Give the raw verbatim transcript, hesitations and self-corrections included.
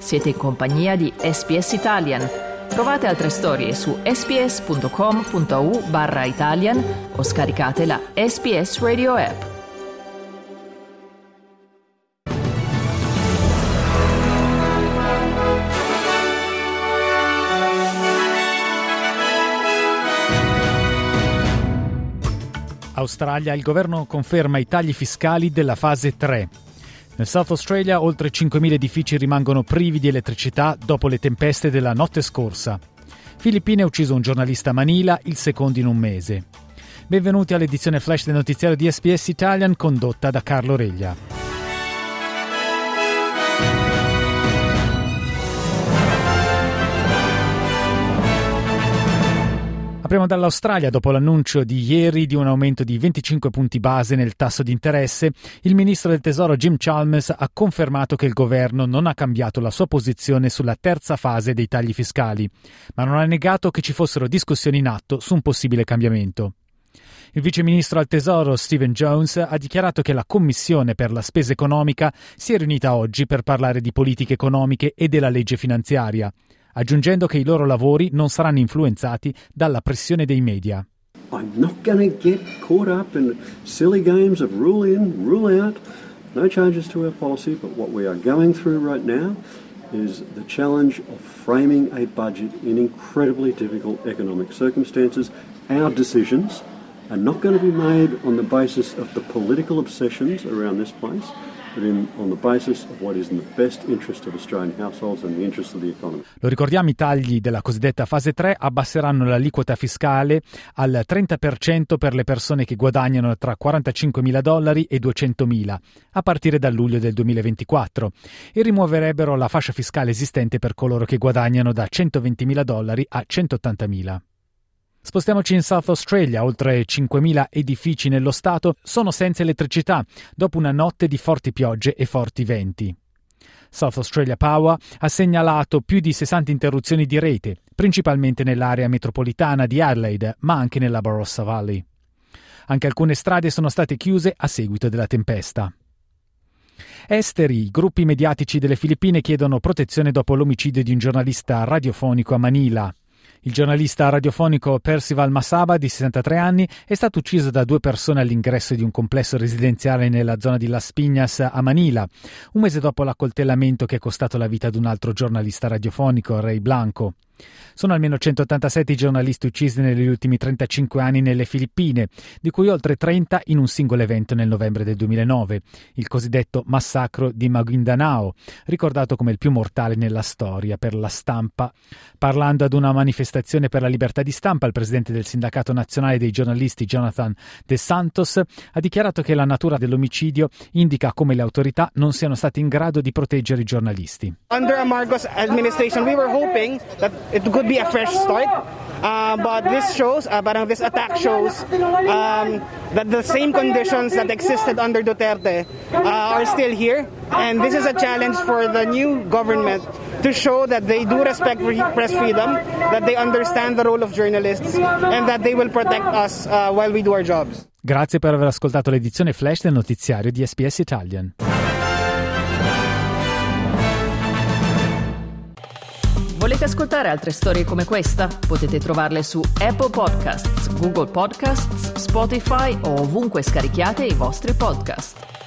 Siete in compagnia di S B S Italian. Trovate altre storie su sbs.com.au barra Italian o scaricate la S B S Radio app. Australia, il governo conferma i tagli fiscali della fase tre. Nel South Australia oltre cinquemila edifici rimangono privi di elettricità dopo le tempeste della notte scorsa. Filippine ha ucciso un giornalista a Manila, il secondo in un mese. Benvenuti all'edizione flash del notiziario di S B S Italian condotta da Carlo Reglia. Apriamo dall'Australia. Dopo l'annuncio di ieri di un aumento di venticinque punti base nel tasso di interesse, il ministro del Tesoro Jim Chalmers ha confermato che il governo non ha cambiato la sua posizione sulla terza fase dei tagli fiscali, ma non ha negato che ci fossero discussioni in atto su un possibile cambiamento. Il vice ministro al Tesoro Stephen Jones ha dichiarato che la Commissione per la spesa economica si è riunita oggi per parlare di politiche economiche e della legge finanziaria, aggiungendo che i loro lavori non saranno influenzati dalla pressione dei media. I'm not going to get caught up in silly games of rule in, rule out. No changes to our policy, but what we are going through right now is the challenge of framing a budget in incredibly difficult economic circumstances. Our decisions are not going to be made on the basis of the political obsessions around this place, but in, on the basis of what is in the best interest of Australian households and the interest of the economy. Lo ricordiamo, i tagli della cosiddetta fase tre abbasseranno l'aliquota fiscale al trenta per cento per le persone che guadagnano tra quarantacinquemila dollari e duecentomila a partire dal luglio del duemilaventiquattro e rimuoverebbero la fascia fiscale esistente per coloro che guadagnano da centoventimila dollari a centottantamila. Spostiamoci in South Australia. Oltre cinquemila edifici nello stato sono senza elettricità dopo una notte di forti piogge e forti venti. South Australia Power ha segnalato più di sessanta interruzioni di rete, principalmente nell'area metropolitana di Adelaide, ma anche nella Barossa Valley. Anche alcune strade sono state chiuse a seguito della tempesta. Esteri, i gruppi mediatici delle Filippine chiedono protezione dopo l'omicidio di un giornalista radiofonico a Manila. Il giornalista radiofonico Percival Masaba, di sessantatré anni, è stato ucciso da due persone all'ingresso di un complesso residenziale nella zona di Las Piñas a Manila, un mese dopo l'accoltellamento che è costato la vita ad un altro giornalista radiofonico, Ray Blanco. Sono almeno centottantasette i giornalisti uccisi negli ultimi trentacinque anni nelle Filippine, di cui oltre trenta in un singolo evento nel novembre del duemilanove, il cosiddetto massacro di Maguindanao, ricordato come il più mortale nella storia per la stampa. Parlando ad una manifestazione per la libertà di stampa, il presidente del Sindacato Nazionale dei Giornalisti, Jonathan De Santos, ha dichiarato che la natura dell'omicidio indica come le autorità non siano state in grado di proteggere i giornalisti. Under Marcos administration, we were hoping that it could be a fresh start, uh, but this shows, uh, but this attack shows um, that the same conditions that existed under Duterte uh, are still here, and this is a challenge for the new government to show that they do respect press freedom, that they understand the role of journalists, and that they will protect us uh, while we do our jobs. Grazie per aver ascoltato l'edizione flash del notiziario di S B S Italian. Volete ascoltare altre storie come questa? Potete trovarle su Apple Podcasts, Google Podcasts, Spotify o ovunque scarichiate i vostri podcast.